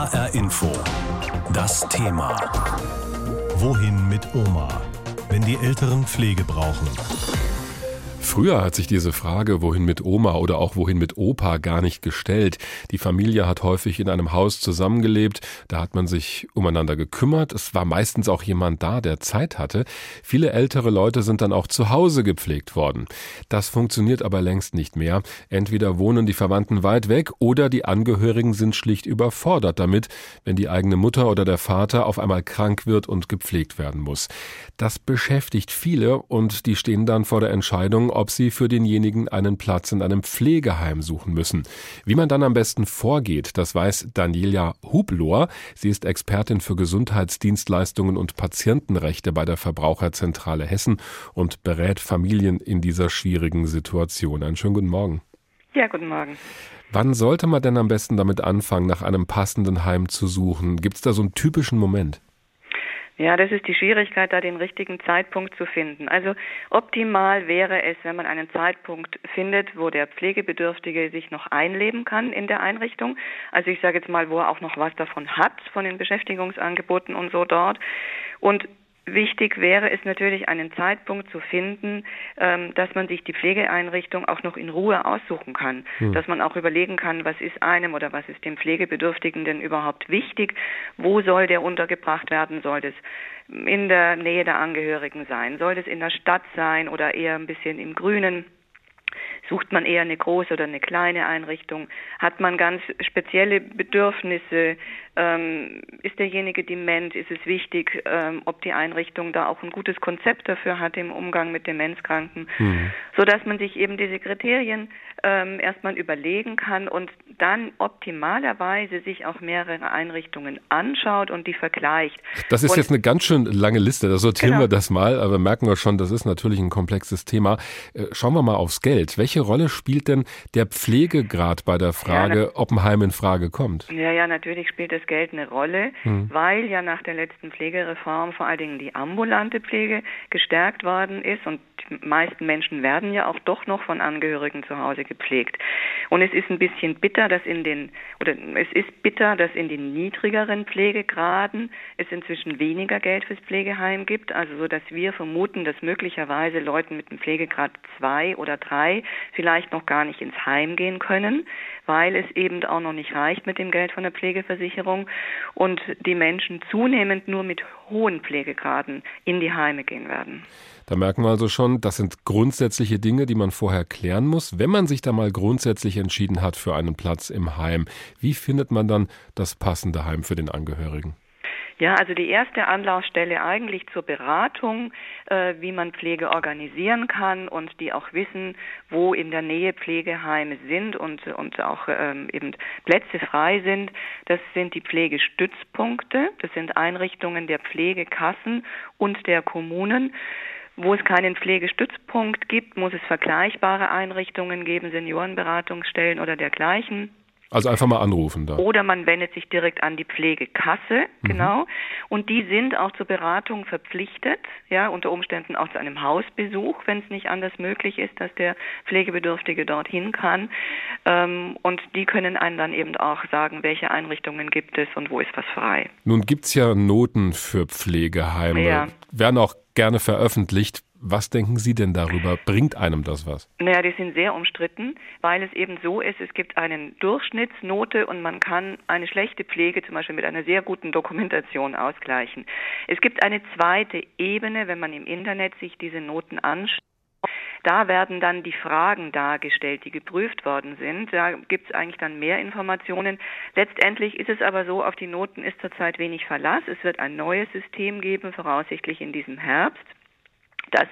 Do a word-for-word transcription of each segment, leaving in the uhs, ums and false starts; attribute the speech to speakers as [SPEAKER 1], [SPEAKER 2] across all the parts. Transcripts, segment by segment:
[SPEAKER 1] H R Info. Das Thema. Wohin mit Oma, wenn die Älteren Pflege brauchen?
[SPEAKER 2] Früher hat sich diese Frage, wohin mit Oma oder auch wohin mit Opa, gar nicht gestellt. Die Familie hat häufig in einem Haus zusammengelebt, da hat man sich umeinander gekümmert. Es war meistens auch jemand da, der Zeit hatte. Viele ältere Leute sind dann auch zu Hause gepflegt worden. Das funktioniert aber längst nicht mehr. Entweder wohnen die Verwandten weit weg oder die Angehörigen sind schlicht überfordert damit, wenn die eigene Mutter oder der Vater auf einmal krank wird und gepflegt werden muss. Das beschäftigt viele und die stehen dann vor der Entscheidung, ob sie für denjenigen einen Platz in einem Pflegeheim suchen müssen. Wie man dann am besten vorgeht, das weiß Daniela Hublohr. Sie ist Expertin für Gesundheitsdienstleistungen und Patientenrechte bei der Verbraucherzentrale Hessen und berät Familien in dieser schwierigen Situation. Einen schönen guten Morgen.
[SPEAKER 3] Ja, guten Morgen.
[SPEAKER 2] Wann sollte man denn am besten damit anfangen, nach einem passenden Heim zu suchen? Gibt es da so einen typischen Moment?
[SPEAKER 3] Ja, das ist die Schwierigkeit, da den richtigen Zeitpunkt zu finden. Also optimal wäre es, wenn man einen Zeitpunkt findet, wo der Pflegebedürftige sich noch einleben kann in der Einrichtung. Also ich sage jetzt mal, wo er auch noch was davon hat, von den Beschäftigungsangeboten und so dort. Und wichtig wäre es natürlich, einen Zeitpunkt zu finden, ähm, dass man sich die Pflegeeinrichtung auch noch in Ruhe aussuchen kann. Hm. Dass man auch überlegen kann, was ist einem oder was ist dem Pflegebedürftigen denn überhaupt wichtig? Wo soll der untergebracht werden? Soll das in der Nähe der Angehörigen sein? Soll das in der Stadt sein oder eher ein bisschen im Grünen? Sucht man eher eine große oder eine kleine Einrichtung? Hat man ganz spezielle Bedürfnisse? Ähm, ist derjenige dement? Ist es wichtig, ähm, ob die Einrichtung da auch ein gutes Konzept dafür hat im Umgang mit Demenzkranken? Mhm. Sodass man sich eben diese Kriterien ähm, erstmal überlegen kann und dann optimalerweise sich auch mehrere Einrichtungen anschaut und die vergleicht.
[SPEAKER 2] Das ist und, jetzt eine ganz schön lange Liste, da sortieren
[SPEAKER 3] genau.
[SPEAKER 2] wir das mal, aber merken wir schon, das ist natürlich ein komplexes Thema. Schauen wir mal aufs Geld. Welche Rolle spielt denn der Pflegegrad bei der Frage, ja, na- ob ein Heim in Frage kommt?
[SPEAKER 3] Ja, ja, natürlich spielt das Geld eine Rolle, hm. weil ja nach der letzten Pflegereform vor allen Dingen die ambulante Pflege gestärkt worden ist und die meisten Menschen werden ja auch doch noch von Angehörigen zu Hause gepflegt. Und es ist ein bisschen bitter, dass in den, oder es ist bitter, dass in den niedrigeren Pflegegraden es inzwischen weniger Geld fürs Pflegeheim gibt, also so, dass wir vermuten, dass möglicherweise Leuten mit einem Pflegegrad zwei oder drei vielleicht noch gar nicht ins Heim gehen können, weil es eben auch noch nicht reicht mit dem Geld von der Pflegeversicherung und die Menschen zunehmend nur mit hohen Pflegegraden in die Heime gehen werden.
[SPEAKER 2] Da merken wir also schon, das sind grundsätzliche Dinge, die man vorher klären muss. Wenn man sich da mal grundsätzlich entschieden hat für einen Platz im Heim, wie findet man dann das passende Heim für den Angehörigen?
[SPEAKER 3] Ja, also die erste Anlaufstelle eigentlich zur Beratung, äh, wie man Pflege organisieren kann und die auch wissen, wo in der Nähe Pflegeheime sind und, und auch ähm, eben Plätze frei sind. Das sind die Pflegestützpunkte, das sind Einrichtungen der Pflegekassen und der Kommunen. Wo es keinen Pflegestützpunkt gibt, muss es vergleichbare Einrichtungen geben, Seniorenberatungsstellen oder dergleichen.
[SPEAKER 2] Also einfach mal anrufen da.
[SPEAKER 3] Oder man wendet sich direkt an die Pflegekasse, mhm. genau. Und die sind auch zur Beratung verpflichtet, ja, unter Umständen auch zu einem Hausbesuch, wenn es nicht anders möglich ist, dass der Pflegebedürftige dorthin kann. Ähm, und die können einem dann eben auch sagen, welche Einrichtungen gibt es und wo ist was frei.
[SPEAKER 2] Nun gibt's ja Noten für Pflegeheime,
[SPEAKER 3] ja.
[SPEAKER 2] werden auch gerne veröffentlicht. Was denken Sie denn darüber? Bringt einem das was?
[SPEAKER 3] Naja, die sind sehr umstritten, weil es eben so ist, es gibt eine Durchschnittsnote und man kann eine schlechte Pflege zum Beispiel mit einer sehr guten Dokumentation ausgleichen. Es gibt eine zweite Ebene, wenn man im Internet sich diese Noten anschaut. Da werden dann die Fragen dargestellt, die geprüft worden sind. Da gibt es eigentlich dann mehr Informationen. Letztendlich ist es aber so, auf die Noten ist zurzeit wenig Verlass. Es wird ein neues System geben, voraussichtlich in diesem Herbst, das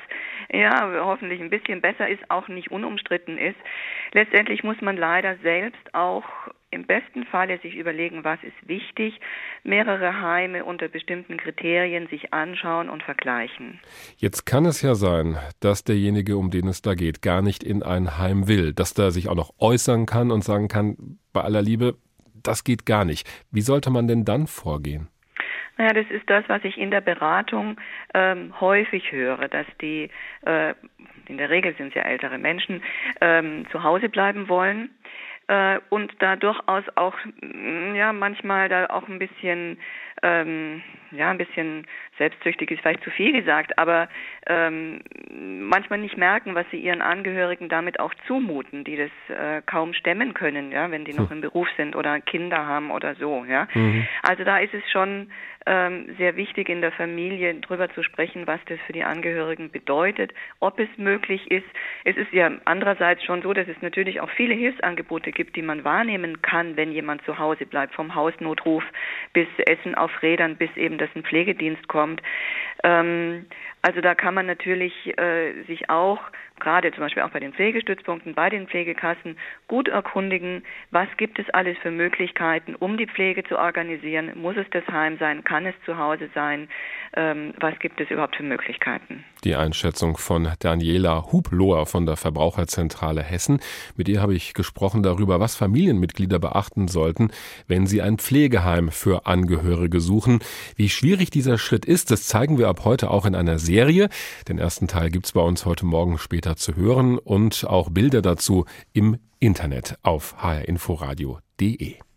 [SPEAKER 3] ja hoffentlich ein bisschen besser ist, auch nicht unumstritten ist. Letztendlich muss man leider selbst auch im besten Falle sich überlegen, was ist wichtig, mehrere Heime unter bestimmten Kriterien sich anschauen und vergleichen.
[SPEAKER 2] Jetzt kann es ja sein, dass derjenige, um den es da geht, gar nicht in ein Heim will, dass der sich auch noch äußern kann und sagen kann, bei aller Liebe, das geht gar nicht. Wie sollte man denn dann vorgehen?
[SPEAKER 3] Naja, das ist das, was ich in der Beratung ähm, häufig höre, dass die, äh, in der Regel sind es ja ältere Menschen, ähm, zu Hause bleiben wollen. äh, und da durchaus auch, ja, manchmal da auch ein bisschen, ähm, ja, ein bisschen selbstsüchtig ist vielleicht zu viel gesagt, aber ähm, manchmal nicht merken, was sie ihren Angehörigen damit auch zumuten, die das äh, kaum stemmen können, ja, wenn die noch im Beruf sind oder Kinder haben oder so, ja. Mhm. Also da ist es schon ähm, sehr wichtig, in der Familie drüber zu sprechen, was das für die Angehörigen bedeutet, ob es möglich ist. Es ist ja andererseits schon so, dass es natürlich auch viele Hilfsangebote gibt, die man wahrnehmen kann, wenn jemand zu Hause bleibt, vom Hausnotruf bis Essen auf Rädern, bis eben, dass ein Pflegedienst kommt. Ähm, also da kann man natürlich äh, sich auch, gerade zum Beispiel auch bei den Pflegestützpunkten, bei den Pflegekassen, gut erkundigen, was gibt es alles für Möglichkeiten, um die Pflege zu organisieren. Muss es das Heim sein? Kann es zu Hause sein? Ähm, was gibt es überhaupt für Möglichkeiten?
[SPEAKER 2] Die Einschätzung von Daniela Hubloher von der Verbraucherzentrale Hessen. Mit ihr habe ich gesprochen darüber, was Familienmitglieder beachten sollten, wenn sie ein Pflegeheim für Angehörige suchen. Wie schwierig dieser Schritt ist, das zeigen wir ab heute auch in einer Serie. Den ersten Teil gibt es bei uns heute Morgen später zu hören und auch Bilder dazu im Internet auf h r inforadio punkt d e.